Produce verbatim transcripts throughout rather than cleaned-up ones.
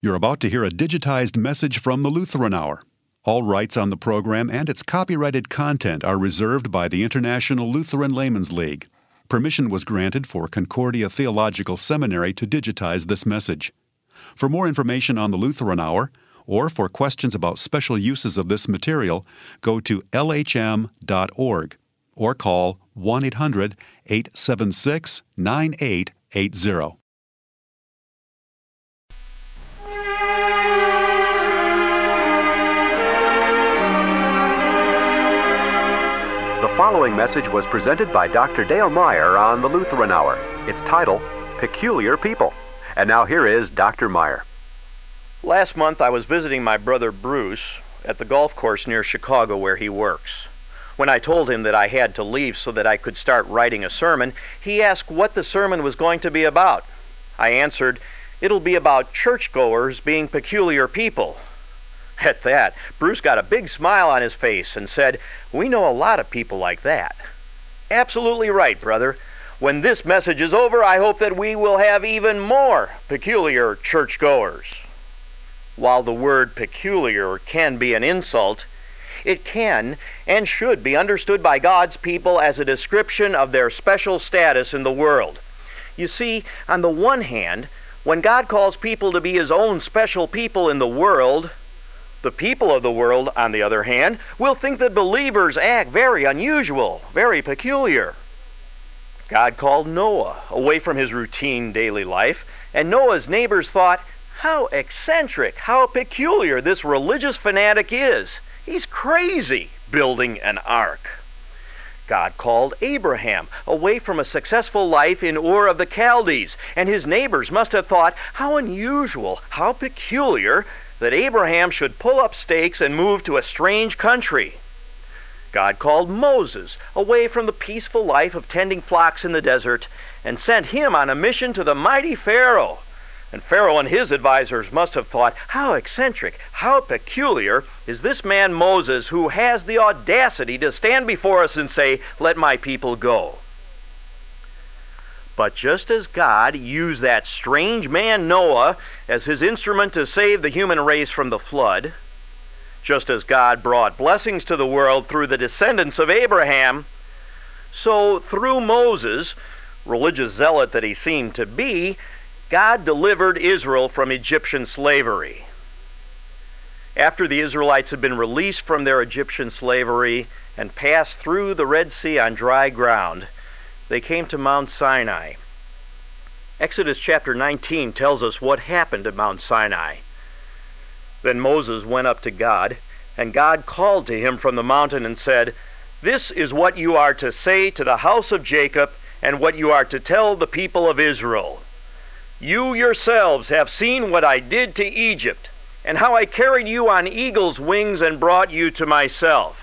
You're about to hear a digitized message from the Lutheran Hour. All rights on the program and its copyrighted content are reserved by the International Lutheran Laymen's League. Permission was granted for Concordia Theological Seminary to digitize this message. For more information on the Lutheran Hour, or for questions about special uses of this material, go to L H M dot org or call one eight hundred, eight seven six, nine eight eight zero. The following message was presented by Doctor Dale Meyer on the Lutheran Hour. Its title, Peculiar People. And now here is Doctor Meyer. Last month I was visiting my brother Bruce at the golf course near Chicago where he works. When I told him that I had to leave so that I could start writing a sermon, he asked what the sermon was going to be about. I answered, "It'll be about churchgoers being peculiar people." At that, Bruce got a big smile on his face and said, "We know a lot of people like that." Absolutely right, brother. When this message is over, I hope that we will have even more peculiar churchgoers. While the word peculiar can be an insult, it can and should be understood by God's people as a description of their special status in the world. You see, on the one hand, when God calls people to be His own special people in the world, the people of the world, on the other hand, will think that believers act very unusual, very peculiar. God called Noah away from his routine daily life, and Noah's neighbors thought, "How eccentric, how peculiar this religious fanatic is. He's crazy, building an ark." God called Abraham away from a successful life in Ur of the Chaldees, and his neighbors must have thought, how unusual, how peculiar, that Abraham should pull up stakes and move to a strange country. God called Moses away from the peaceful life of tending flocks in the desert and sent him on a mission to the mighty Pharaoh. And Pharaoh and his advisors must have thought, how eccentric, how peculiar is this man Moses who has the audacity to stand before us and say, "Let my people go." But just as God used that strange man Noah as his instrument to save the human race from the flood, just as God brought blessings to the world through the descendants of Abraham, so through Moses, religious zealot that he seemed to be, God delivered Israel from Egyptian slavery. After the Israelites had been released from their Egyptian slavery and passed through the Red Sea on dry ground, they came to Mount Sinai. Exodus chapter nineteen tells us what happened at Mount Sinai. Then Moses went up to God, and God called to him from the mountain and said, "This is what you are to say to the house of Jacob and what you are to tell the people of Israel. You yourselves have seen what I did to Egypt, and how I carried you on eagle's wings and brought you to myself.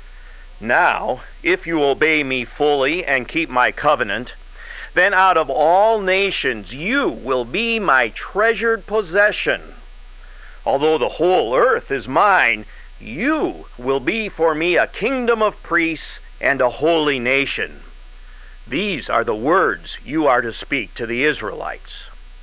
Now, if you obey me fully and keep my covenant, then out of all nations you will be my treasured possession. Although the whole earth is mine, you will be for me a kingdom of priests and a holy nation. These are the words you are to speak to the Israelites."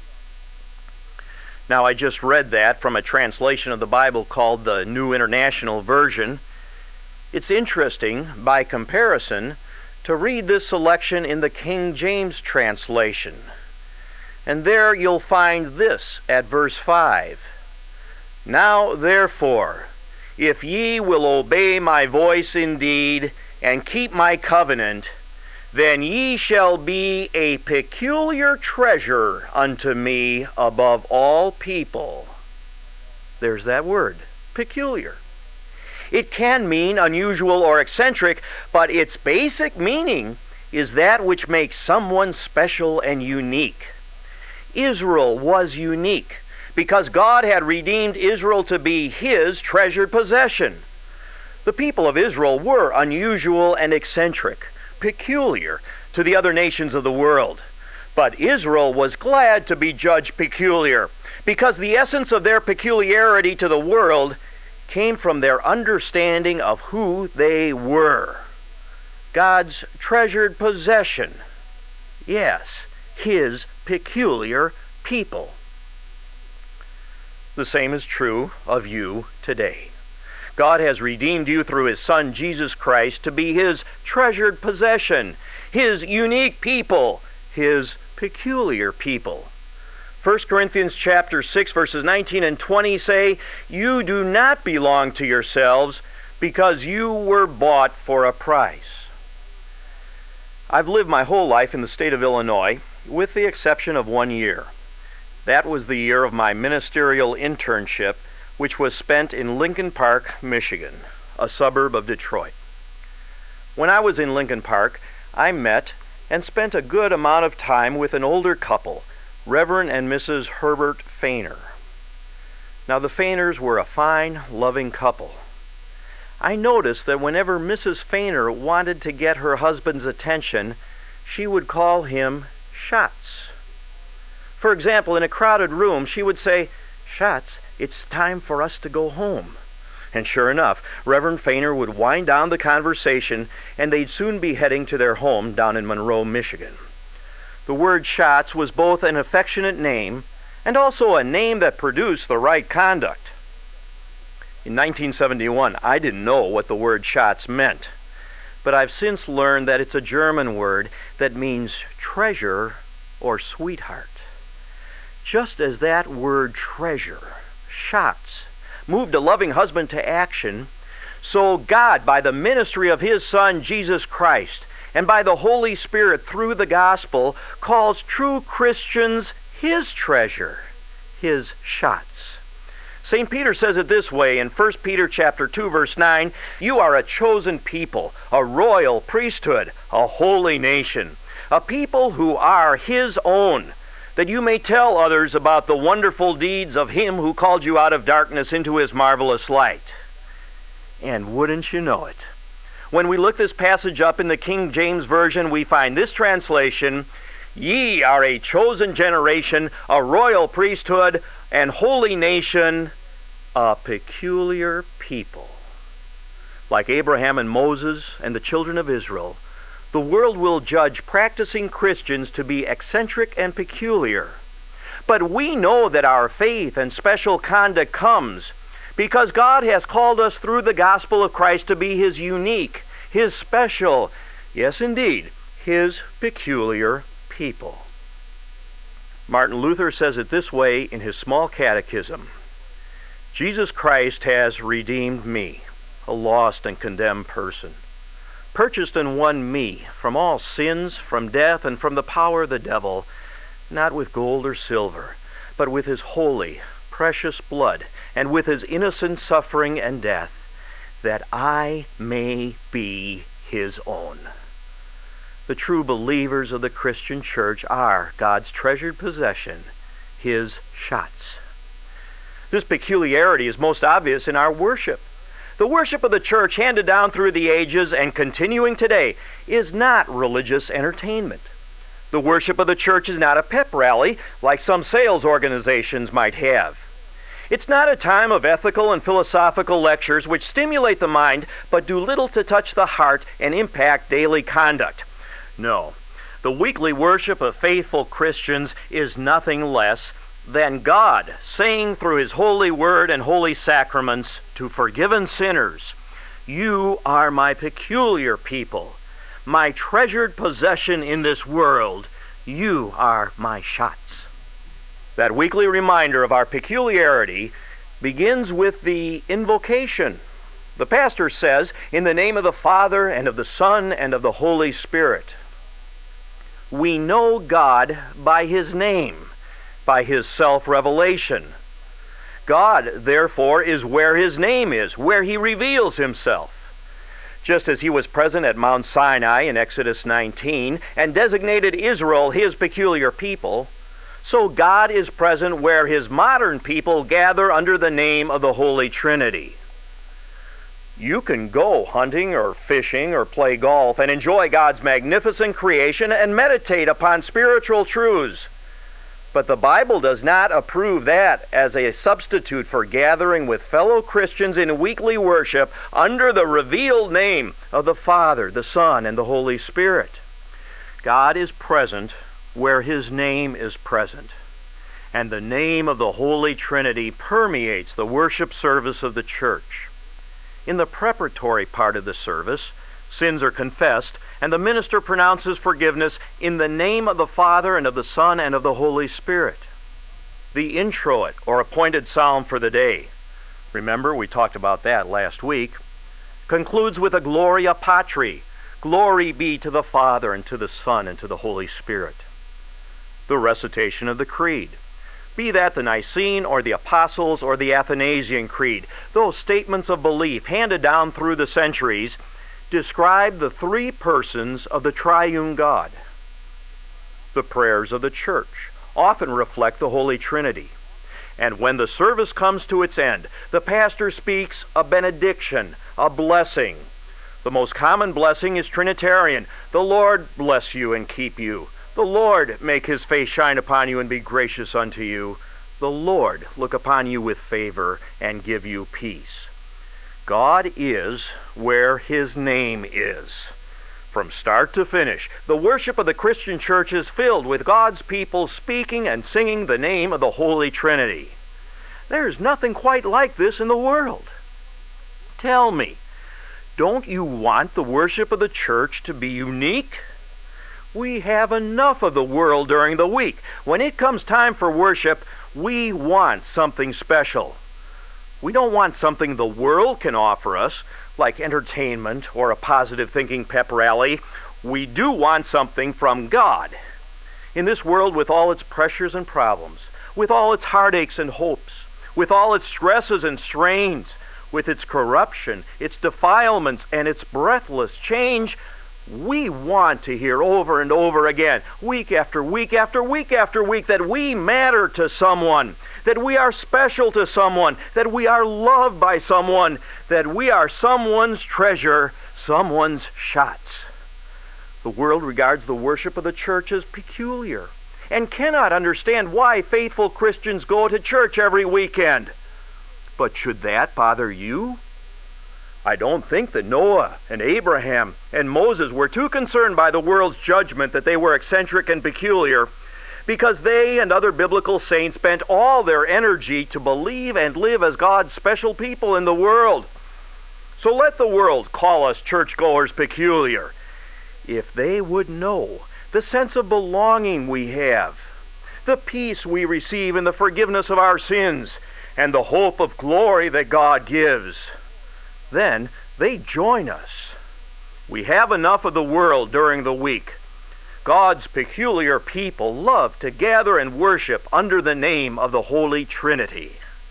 Now, I just read that from a translation of the Bible called the New International Version. It's interesting, by comparison, to read this selection in the King James translation. And there you'll find this at verse five. "Now therefore, if ye will obey my voice indeed, and keep my covenant, then ye shall be a peculiar treasure unto me above all people." There's that word, peculiar. It can mean unusual or eccentric, but its basic meaning is that which makes someone special and unique. Israel was unique because God had redeemed Israel to be His treasured possession. The people of Israel were unusual and eccentric, peculiar to the other nations of the world. But Israel was glad to be judged peculiar because the essence of their peculiarity to the world came from their understanding of who they were. God's treasured possession. Yes, His peculiar people. The same is true of you today. God has redeemed you through His Son, Jesus Christ, to be His treasured possession, His unique people, His peculiar people. First Corinthians chapter six, verses nineteen and twenty say, "You do not belong to yourselves, because you were bought for a price." I've lived my whole life in the state of Illinois, with the exception of one year. That was the year of my ministerial internship, which was spent in Lincoln Park, Michigan, a suburb of Detroit. When I was in Lincoln Park, I met and spent a good amount of time with an older couple, Reverend and Missus Herbert Feiner. Now, the Feiners were a fine, loving couple. I noticed that whenever Missus Feiner wanted to get her husband's attention, she would call him Schatz. For example, in a crowded room, she would say, "Schatz, it's time for us to go home." And sure enough, Reverend Feiner would wind down the conversation, and they'd soon be heading to their home down in Monroe, Michigan. The word Schatz was both an affectionate name and also a name that produced the right conduct. In nineteen seventy-one, I didn't know what the word Schatz meant, but I've since learned that it's a German word that means treasure or sweetheart. Just as that word treasure, Schatz, moved a loving husband to action, so God, by the ministry of His Son, Jesus Christ, and by the Holy Spirit through the gospel, calls true Christians His treasure, His Schatz. Saint Peter says it this way in First Peter chapter two, verse nine, "You are a chosen people, a royal priesthood, a holy nation, a people who are His own, that you may tell others about the wonderful deeds of Him who called you out of darkness into His marvelous light." And wouldn't you know it, when we look this passage up in the King James Version, we find this translation, "Ye are a chosen generation, a royal priesthood, and holy nation, a peculiar people." Like Abraham and Moses and the children of Israel, the world will judge practicing Christians to be eccentric and peculiar. But we know that our faith and special conduct comes because God has called us through the gospel of Christ to be His unique, His special, yes indeed, His peculiar people. Martin Luther says it this way in his small catechism, "Jesus Christ has redeemed me, a lost and condemned person, purchased and won me from all sins, from death, and from the power of the devil, not with gold or silver, but with His holy, precious blood, and with His innocent suffering and death, that I may be His own." The true believers of the Christian church are God's treasured possession, His Schatz. This peculiarity is most obvious in our worship. The worship of the church, handed down through the ages and continuing today, is not religious entertainment. The worship of the church is not a pep rally like some sales organizations might have. It's not a time of ethical and philosophical lectures which stimulate the mind but do little to touch the heart and impact daily conduct. No, the weekly worship of faithful Christians is nothing less than God saying through His holy word and holy sacraments to forgiven sinners, "You are my peculiar people, my treasured possession in this world. You are my Schatz." That weekly reminder of our peculiarity begins with the invocation. The pastor says, "In the name of the Father, and of the Son, and of the Holy Spirit." We know God by His name, by His self-revelation. God, therefore, is where His name is, where He reveals Himself. Just as He was present at Mount Sinai in Exodus nineteen and designated Israel His peculiar people, so God is present where His modern people gather under the name of the Holy Trinity. You can go hunting or fishing or play golf and enjoy God's magnificent creation and meditate upon spiritual truths. But the Bible does not approve that as a substitute for gathering with fellow Christians in weekly worship under the revealed name of the Father, the Son, and the Holy Spirit. God is present where His name is present. and the name of the Holy Trinity permeates the worship service of the church. In the preparatory part of the service, sins are confessed, and the minister pronounces forgiveness in the name of the Father and of the Son and of the Holy Spirit. The introit, or appointed psalm for the day, remember we talked about that last week, concludes with a Gloria Patri, glory be to the Father and to the Son and to the Holy Spirit. The recitation of the Creed, be that the Nicene or the Apostles' or the Athanasian Creed, those statements of belief handed down through the centuries, describe the three persons of the triune God. The prayers of the church often reflect the Holy Trinity. And when the service comes to its end, the pastor speaks a benediction, a blessing. The most common blessing is Trinitarian. The Lord bless you and keep you. The Lord make his face shine upon you and be gracious unto you. The Lord look upon you with favor and give you peace. God is where his name is. From start to finish, the worship of the Christian church is filled with God's people speaking and singing the name of the Holy Trinity. There's nothing quite like this in the world. Tell me, don't you want the worship of the church to be unique? We have enough of the world during the week. When it comes time for worship, we want something special. We don't want something the world can offer us, like entertainment or a positive thinking pep rally. We do want something from God. In this world with all its pressures and problems, with all its heartaches and hopes, with all its stresses and strains, with its corruption, its defilements, and its breathless change, we want to hear over and over again, week after week after week after week, that we matter to someone, that we are special to someone, that we are loved by someone, that we are someone's treasure, someone's shots. The world regards the worship of the church as peculiar and cannot understand why faithful Christians go to church every weekend. But should that bother you? I don't think that Noah and Abraham and Moses were too concerned by the world's judgment that they were eccentric and peculiar, because they and other biblical saints spent all their energy to believe and live as God's special people in the world. So let the world call us churchgoers peculiar, if they would know the sense of belonging we have, the peace we receive in the forgiveness of our sins, and the hope of glory that God gives. Then they join us. We have enough of the world during the week. God's peculiar people love to gather and worship under the name of the Holy Trinity.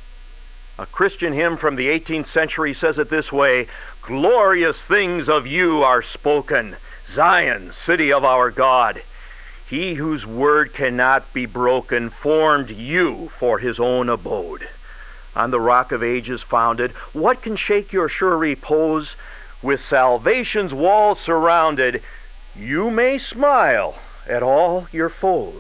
A Christian hymn from the eighteenth century says it this way: glorious things of you are spoken, Zion, city of our God. He whose word cannot be broken formed you for his own abode. On the rock of ages founded, what can shake your sure repose? With salvation's walls surrounded, you may smile at all your foes.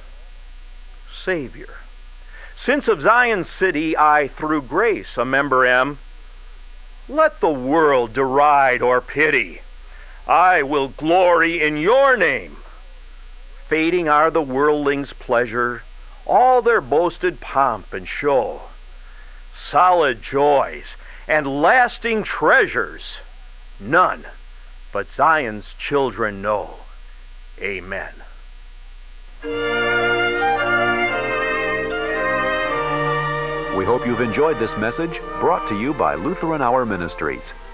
Savior, since of Zion's city I through grace a member am, let the world deride or pity, I will glory in your name. Fading are the worldlings' pleasure, all their boasted pomp and show. Solid joys and lasting treasures none but Zion's children know. Amen. We hope you've enjoyed this message brought to you by Lutheran Hour Ministries.